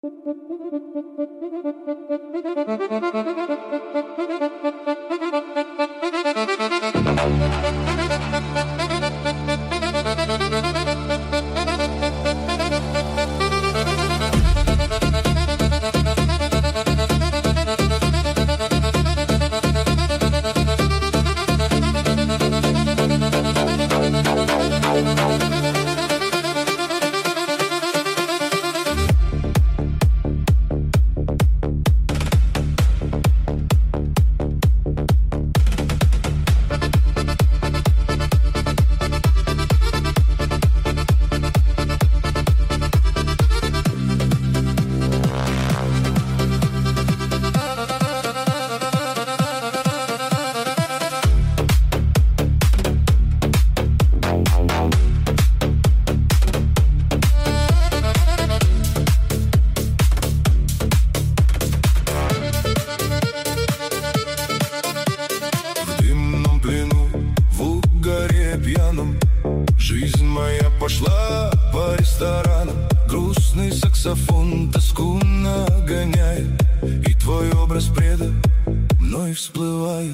Жизнь моя пошла по ресторанам, грустный саксофон тоску нагоняет, и твой образ преда мной всплывает.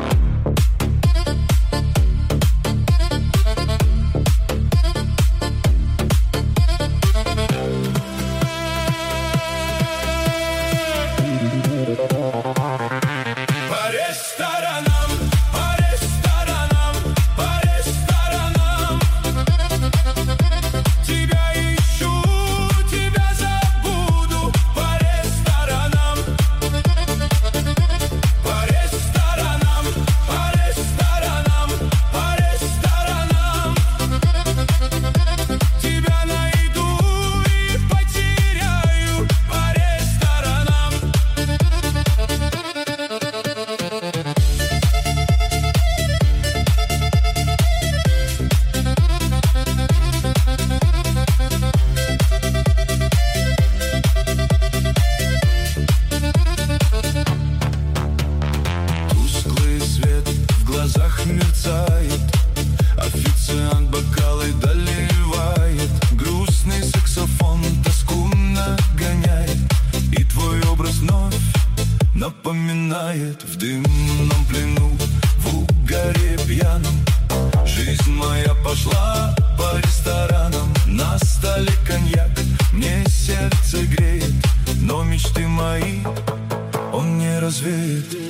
По ресторанам, по ресторанам, по ресторанам тебя ищу, тебя забуду. По ресторанам, по ресторанам, по ресторанам, по ресторанам тебя найду и потеряю. По ресторанам. Тусклый свет в глазах мерцает, официант бокалы доливает, грустный саксофон тоску нагоняет, и твой образ вновь напоминает. В дымном плену, в угаре пьяном, жизнь моя пошла по ресторанам. На столе коньяк мне сердце греет, но мечты мои он не развеет.